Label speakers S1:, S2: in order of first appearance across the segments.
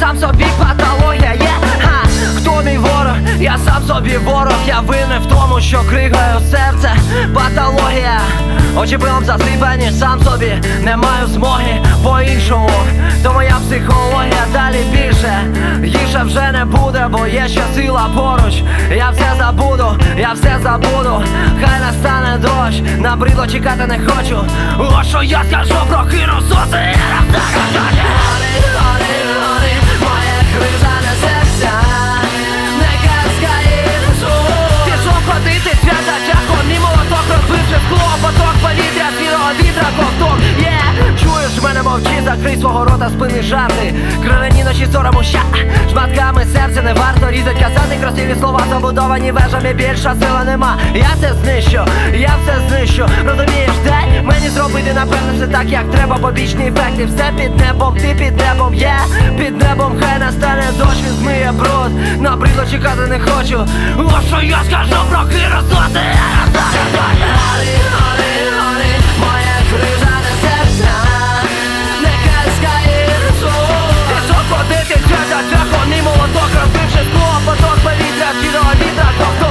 S1: сам собі патологія є. Хто мій ворог? Я сам собі ворог. Я винен в тому, що кригаю серце. Патологія. Очі пилом засипані, сам собі не маю змоги по-іншому. То моя психологія далі більше. Гірше вже не буде, бо є ще сила поруч. Я все забуду, я все забуду. Хай настане дощ, набридло чекати не хочу. О, що я скажу про хіру соси. Моє крижане серця, не каскає душу. Пішов ходити, свята чахо, мій молоток розбивши скло. Поток повітря, свірого вітра, ковток. Чуєш мене, мовчи, закрий свого рота, спини жарти. Кривені ночі сорому ща, шматками серця не варто різать. Казати красиві слова, забудовані вежами, більша сила нема. Я це знищу, я все знищу. Розумієш, дай мені зробити, напевно, все так, як треба. Побічні ефекти, все під небом, ти під небом, є під небом, хай настане дощ, він змиє бруд. Набридло чекати не хочу. О, що я скажу про хіросоти. Моє крижане серця, не каскає душу. Пішов ходити, свята чахо, мій молоток розбивши скло. Поток повітря, щирого вітра, ковток.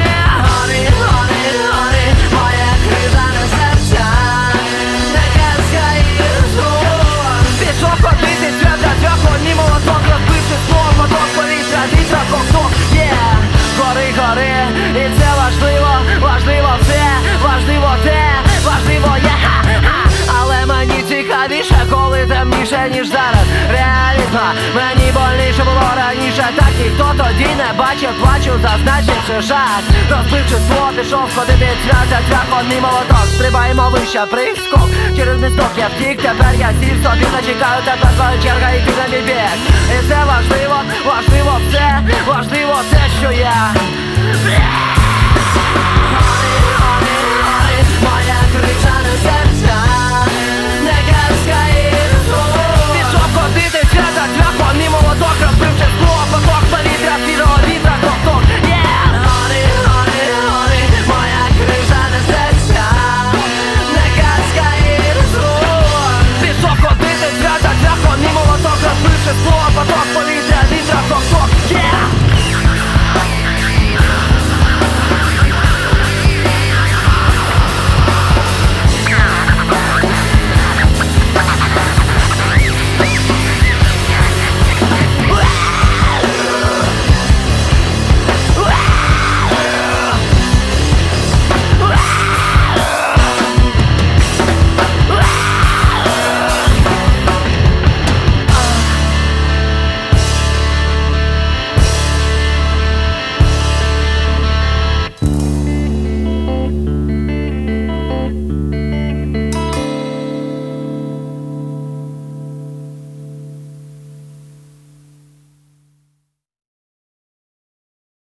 S1: Моє крижане серця, не каскає душу. Пішов ходити, свята чахо, мій молоток розбивши скло. Поток повітря, вітра, ковток. Гори, гори, і це важливо, важливо все, важливо те, важливо є. Але мені цікавіше, коли темніше, ніж зараз. Реалізма, мені больніше було раніше. Так ніхто тоді не бачив, плачу, зазначивши жах. Розбивши скло, пішов ходити, свята тряхо, мій молоток. Стрибаємо вище, прискок, через місток я втік. Тепер я сів собі, зачекаю, тепер твоя черга, і ти на мій біг. І це важливо, важливо все, важливо те, що я